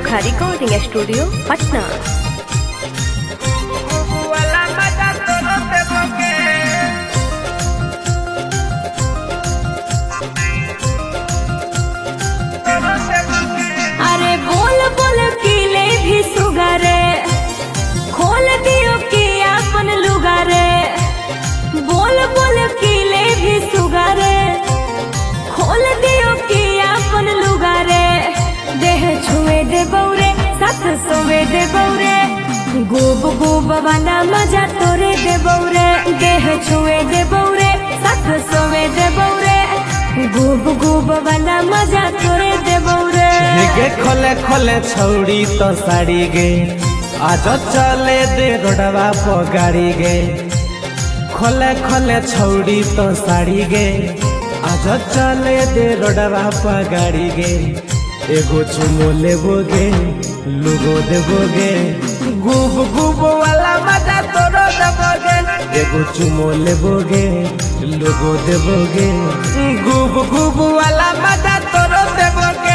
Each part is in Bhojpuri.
अनोखा रिकॉर्डिंग स्टूडियो पटना। अरे बोल बोल किले भी सुगारे, खोल दियो कि अपन लुगारे। बोल बोल किले भी सुगारे, खोल दियो कि अपन लुगारे। देह छुए दे बौरे, साथ सोवे दे बौरे, गुब गुब वाला मजा तोरे दे बौरे। देह छुए दे बौरे, साथ सोवे दे बौरे, गुब गुब वाला मजा तोरे दे बौरे। गे खोले खोले छौड़ी तो साड़ी गे, आज चले दे रोडवा पर गाड़ी गे। खोले खोले छौड़ी तो साड़ी गे, आज चले दे रोडवा पर गाड़ी गे। एगो चुमो लेबो गे, लुगो देबो गे, गुब गुब वाला मजा तोरो देबो गे। एगो चुमो लेबो गे, लुगो देबो गे, गुब गुब वाला मजा तोरो देबो गे।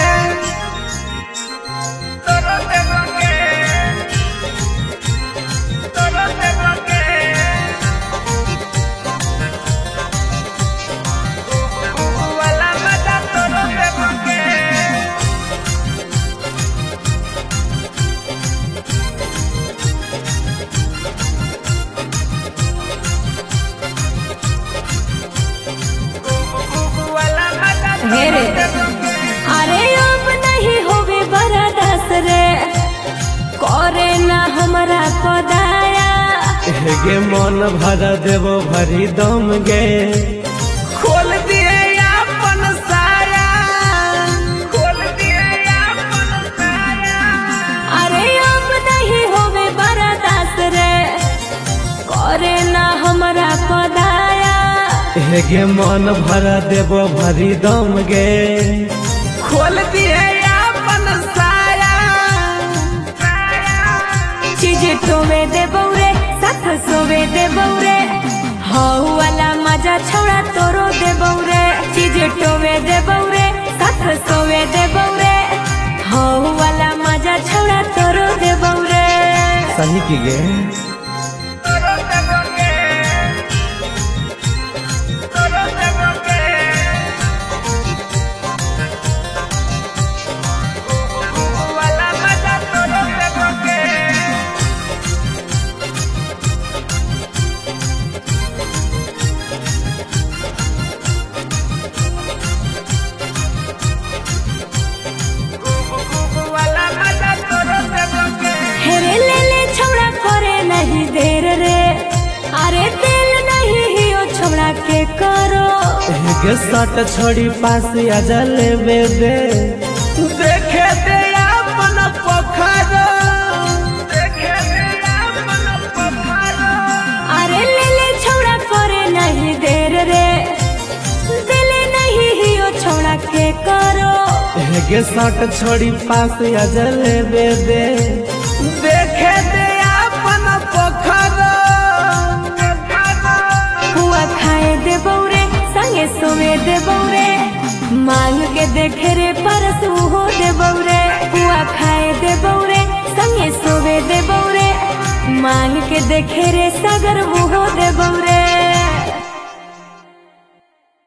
अरे अब नहीं होवे बरदास रे, करे ना हमरा पदाया। गे मन भर देवो भरी दम गे, खोल दिए अपन साया, खोल दिए अपन साया। अरे अब नहीं होवे बरदास रे, करे ना हमरा पदाया। गे मन भर देवो भरी दम गे, खोल दिए अपन साया। चीज टोवे दे बौरे, साथ सोवे दे बौरे, हाउ वाला मजा छौड़ा तोरो दे बौरे। चीज टोवे दे बौरे, साथ सोवे दे बौरे, हाउ वाला मजा छौड़ा तोरो दे बौरे। सही की गे के करो गे सट छोड़ी पास आजा लेवे दे, देखे दे अपन पोखरो, देखे दे अपन पोखरो। अरे ले ले छौड़ा करे नहीं देर रे, दिले नहीं हियो छौड़ा के करो। गे सट छोड़ी पास आजा लेवे दे, देखे दे अपन पोखरो। हुआ खाए दे बौरे, संगे सोवे दे बौरे, मांग के देखे रे परस हो दे बौरे। हुआ खाए दे बौरे, संगे सोवे दे बौरे, मांग के देखे रे सागर हो दे बौरे।